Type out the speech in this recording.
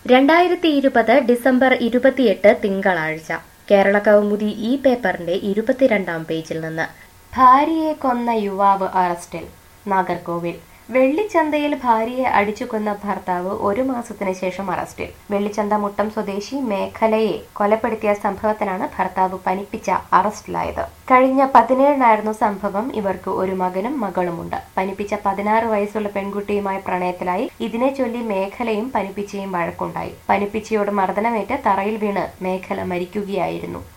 2020 December 28 തിങ്കളാഴ്ച കേരള കൗമുദി ഈ പേപ്പറിന്റെ 22-ാം പേജിൽ നിന്ന് ഭാര്യയെ കൊന്ന യുവാവ് അറസ്റ്റിൽ. നാഗർകോവിൽ വെള്ളിച്ചന്തയിൽ ഭാര്യയെ അടിച്ചുകൊന്ന ഭർത്താവ് 1 മാസത്തിന് ശേഷം അറസ്റ്റിൽ. വെള്ളിച്ചന്ത മുട്ടം സ്വദേശി മേഖലയെ കൊലപ്പെടുത്തിയ സംഭവത്തിലാണ് ഭർത്താവ് പനിപ്പിച്ച അറസ്റ്റിലായത്. കഴിഞ്ഞ 17-നായിരുന്നു സംഭവം. ഇവർക്ക് ഒരു മകനും മകളുമുണ്ട്. പനിപ്പിച്ച 16 വയസ്സുള്ള പെൺകുട്ടിയുമായി പ്രണയത്തിലായി. ഇതിനെ ചൊല്ലി മേഖലയും പനിപ്പിച്ചയും വഴക്കുണ്ടായി. പനിപ്പിച്ചയോട് മർദ്ദനമേറ്റ് തറയിൽ വീണ് മേഖല മരിക്കുകയായിരുന്നു.